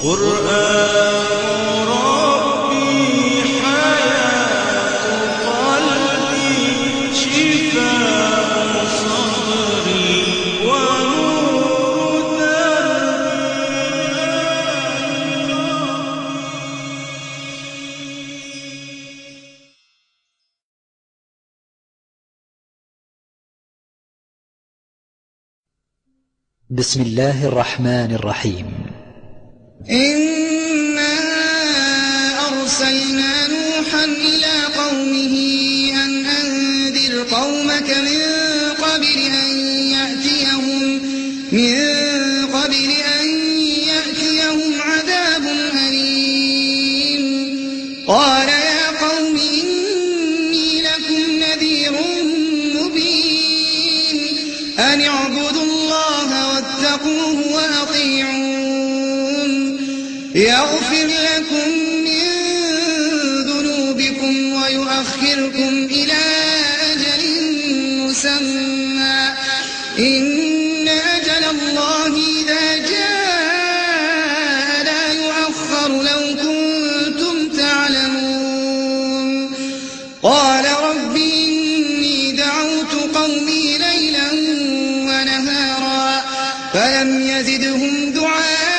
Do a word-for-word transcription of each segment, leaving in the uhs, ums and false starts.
قرآن ربي حياة قلبي شفاء صدري ونور دربي. بسم الله الرحمن الرحيم. إنا أرسلنا نوحا إلى قومه أن أنذر قومك من قبل أن يأتيهم من قبل أن يأتيهم عذاب أليم. قال يا قوم إني لكم نذير مبين أن اعبدوا الله واتقوه وأطيعون يغفر لكم من ذنوبكم ويؤخركم إلى أجل مسمى إن أجل الله إذا جاء لا يؤخر لو كنتم تعلمون. قال رب إني دعوت قومي ليلا ونهارا فلم يزدهم دعائي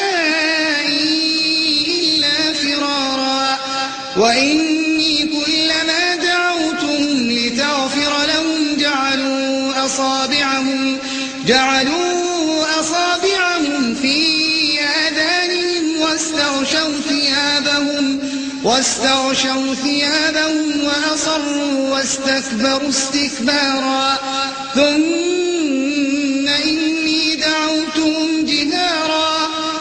وإني كلما دعوتهم لتغفر لهم جعلوا أصابعهم جعلوا أصابعهم في آذانهم واستغشوا ثيابهم واستغشوا ثيابهم وأصروا واستكبروا استكبارا ثم إني دعوتهم جهارا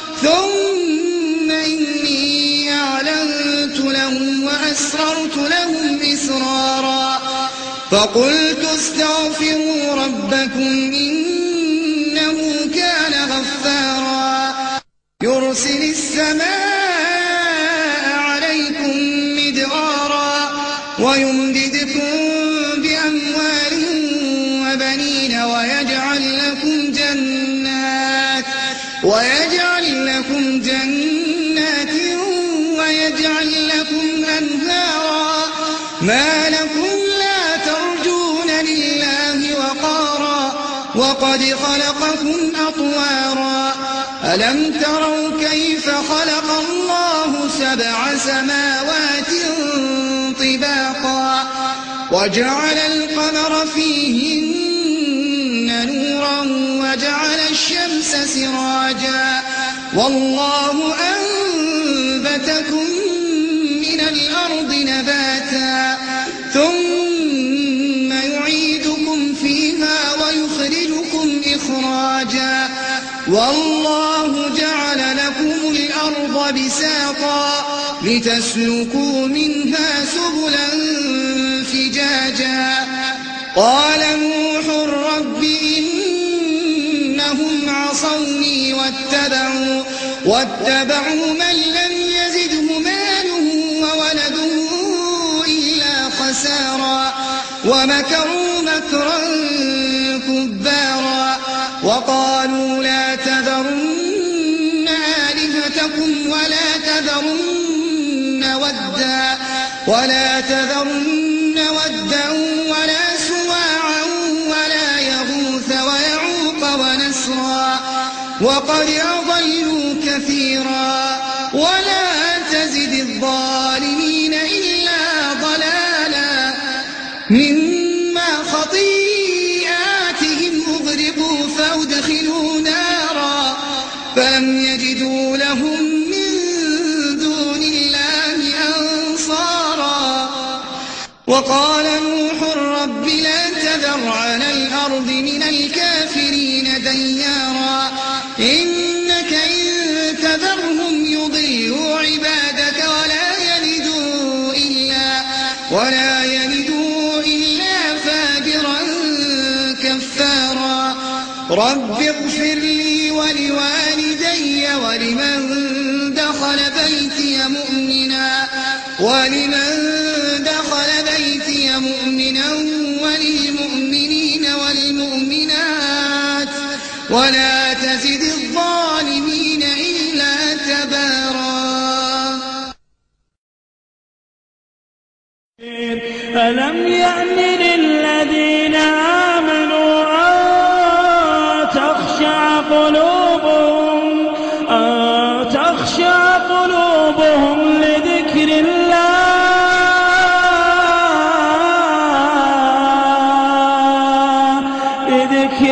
ثم إني أعلنت لهم وأسررت لهم إسرارا فقلت استغفروا ربكم إنه كان غفارا يرسل السماء عليكم مدرارا ويمددكم بأموال وبنين ويجعل لكم جنات ويجعل لكم جنات ويجعل لكم أنهارا ما لكم لا ترجون لله وقارا وقد خلقكم أطوارا ألم تروا كيف خلق الله سبع سماوات طباقا وجعل القمر فيهن نورا وجعل الشمس سراجا والله أنبتكم من الأرض نباتا ثم يعيدكم فيها ويخرجكم إخراجا والله جعل لكم الأرض بساطا لتسلكوا منها سبلا فجاجا قال نوح رب إنهم عصوني واتبعوا واتبعوا من لم يزده ماله وولده إلا خسارا ومكروا مكرا كبارا وقالوا لا تذرن آلهتكم ولا تذرن ودا ولا تذرن ودا ولا سواعا ولا يغوث ويعوق ونسرا وقد أضلوا كثيرا ولا تزد الظالمين إلا ضلالا مما خطيئاتهم أغرقوا فأدخلوا نارا فلم يجدوا لهم من دون الله أنصارا وقال نوح رب لا تذر على الأرض من الكافرين ديارا إنك إن تذرهم يضلوا عبادك ولا يلدوا إلا ولا يلدوا إلا فاجرا كفارا رب اغفر لي ولوالدي ولمن دخل بيتي مؤمنا ولمن دخل بيتي مؤمنا وللمؤمنين والمؤمنات ولا تزد الظالمين إلا تبارا. ألم يأن للذين آمنوا أن تخشع قلوبهم أن تخشع قلوبهم لذكر الله لذكر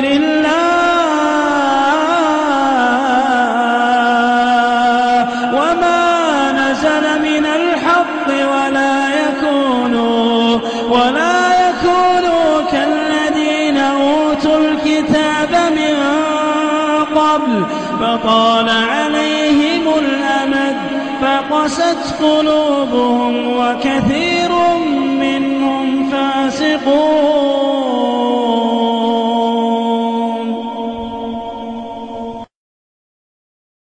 الله وما نزل من الحق ولا يكونوا ولا يكونوا كالذين أوتوا الكتاب من قبل فطال عليهم الأمد فقست قلوبهم وكثير منهم فاسقون